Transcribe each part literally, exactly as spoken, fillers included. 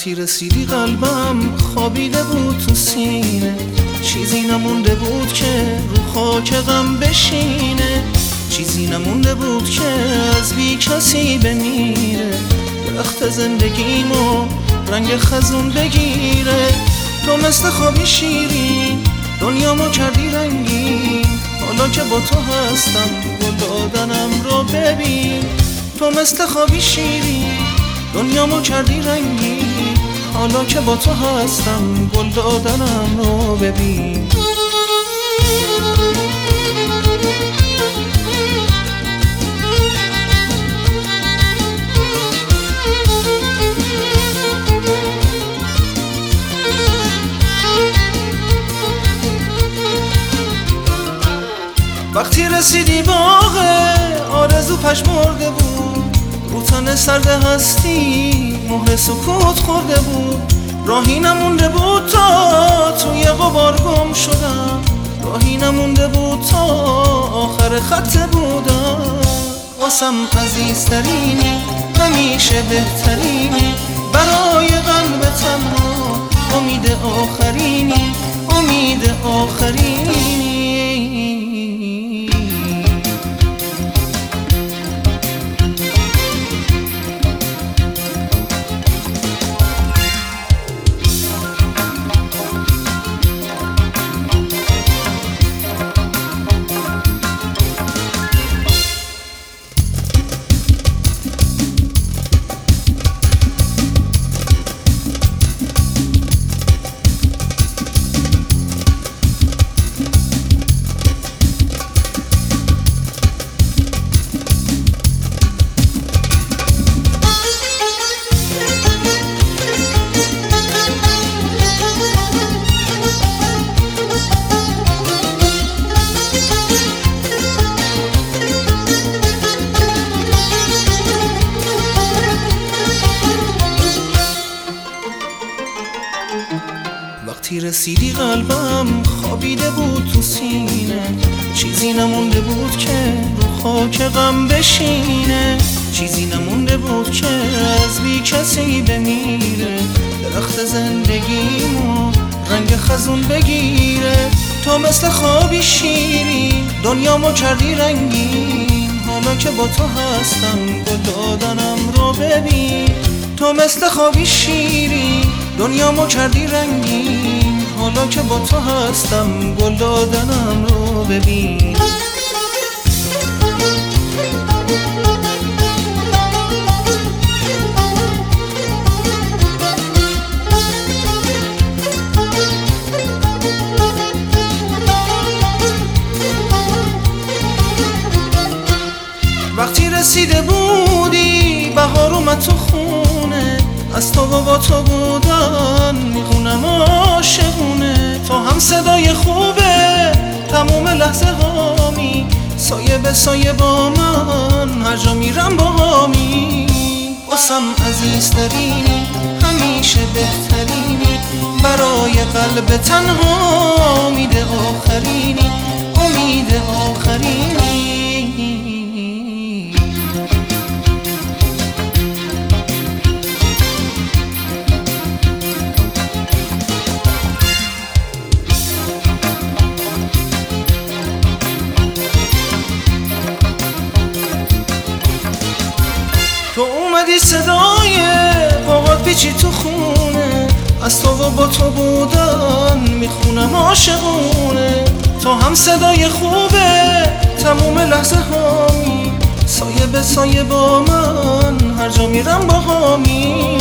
وقتی رسیدی قلبم خوابیده بود تو سینه، چیزی نمونده بود که رو خاک غم بشینه، چیزی نمونده بود که از بی کسی بمیره، درخت زندگیمو رنگ خزون بگیره. تو مثل خوابی شیرین دنیامو کردی رنگین، حالا که با تو هستم گل دادنم رو ببین. تو مثل خوابی شیرین دنیامو کردی رنگین، حالا که با تو هستم گل دادنم رو ببین. وقتی رسیدی باغ آرزو پژمرده بود، رو تن سرد هستی مهر سکوت خورده بود، راهی نمونده بود تا توی غبار گم شدم، راهی نمونده بود تا آخر خط بودم. واسم عزیزترینی همیشه بهترینی، برای قلب تنها امید آخرینی، امید آخرینی. وقتی رسیدی قلبم خوابیده بود تو سینه، چیزی نمونده بود که رو خاک غم بشینه، چیزی نمونده بود که از بی کسی بمیره، درخت زندگیمو رنگ خزون بگیره. تو مثل خوابی شیرین دنیامو کردی رنگین، حالا که با تو هستم گل دادنم رو ببین. تو مثل خوابی شیرین دنیامو کردی رنگین، حالا که با تو هستم گل دادنم رو ببین. وقتی رسیده بودی بهار اومد تو خونه، از تو و با تو بودن میخونم عاشقونه. تو هم صدای خوبه تموم لحظه هامی، سایه به سایه با من هر جا میرم با هامی. واسم عزیزترینی همیشه بهترینی، برای قلب تنها امید آخرینی، امید آخرینی. تو اومدی صدای باهات پیچی تو خونه، از تو و با تو بودن میخونم عاشقونه. تو هم صدای خوبه تموم لحظه هامی، سایه به سایه با من هر جا میرم با هامی.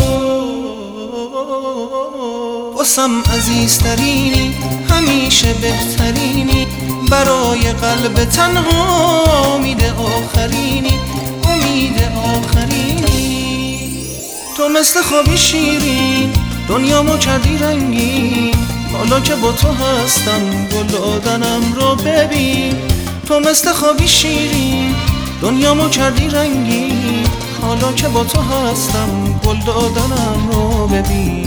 واسم عزیزترینی همیشه بهترینی، برای قلب تنها امید آخرینی، امید آخرینی. تو مثل خوابی شیرین دنیامو کردی رنگین، حالا که با تو هستم گل دادنم رو ببین. تو مثل خوابی شیرین دنیامو کردی رنگین، حالا که با تو هستم گل دادنم رو ببین.